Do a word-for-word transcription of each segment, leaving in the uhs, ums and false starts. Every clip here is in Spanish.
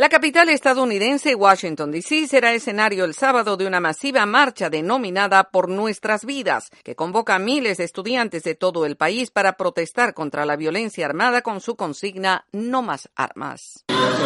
La capital estadounidense, Washington, D C, será escenario el sábado de una masiva marcha denominada Por Nuestras Vidas, que convoca a miles de estudiantes de todo el país para protestar contra la violencia armada con su consigna No más armas.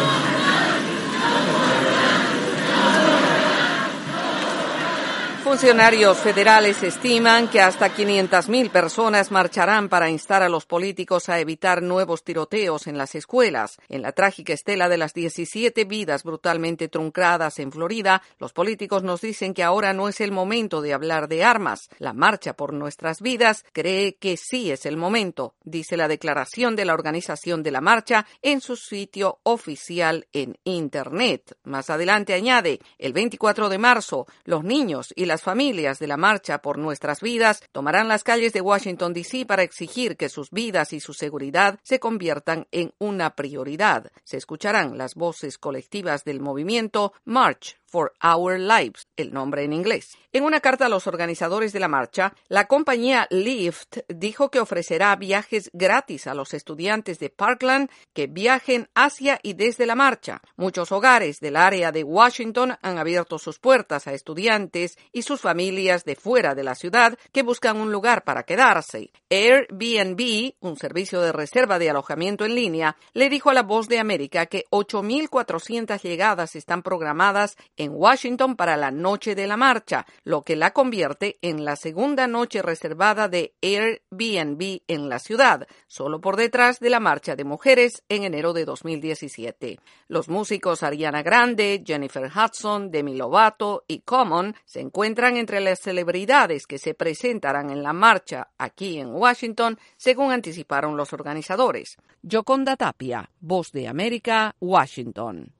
Funcionarios federales estiman que hasta quinientas mil personas marcharán para instar a los políticos a evitar nuevos tiroteos en las escuelas. En la trágica estela de las diecisiete vidas brutalmente truncadas en Florida, los políticos nos dicen que ahora no es el momento de hablar de armas. La Marcha por Nuestras Vidas cree que sí es el momento, dice la declaración de la organización de la marcha en su sitio oficial en Internet. Más adelante añade, el veinticuatro de marzo, los niños y las Las familias de la Marcha por Nuestras Vidas tomarán las calles de Washington, D C para exigir que sus vidas y su seguridad se conviertan en una prioridad. Se escucharán las voces colectivas del movimiento March for Our Lives, el nombre en inglés. En una carta a los organizadores de la marcha, la compañía Lyft dijo que ofrecerá viajes gratis a los estudiantes de Parkland que viajen hacia y desde la marcha. Muchos hogares del área de Washington han abierto sus puertas a estudiantes y sus familias de fuera de la ciudad que buscan un lugar para quedarse. Airbnb, un servicio de reserva de alojamiento en línea, le dijo a La Voz de América que ocho mil cuatrocientas llegadas están programadas en Washington para la noche de la marcha, lo que la convierte en la segunda noche reservada de Airbnb en la ciudad, solo por detrás de la marcha de mujeres en enero de dos mil diecisiete. Los músicos Ariana Grande, Jennifer Hudson, Demi Lovato y Common se encuentran entre las celebridades que se presentarán en la marcha aquí en Washington, según anticiparon los organizadores. Yoconda Tapia, Voz de América, Washington.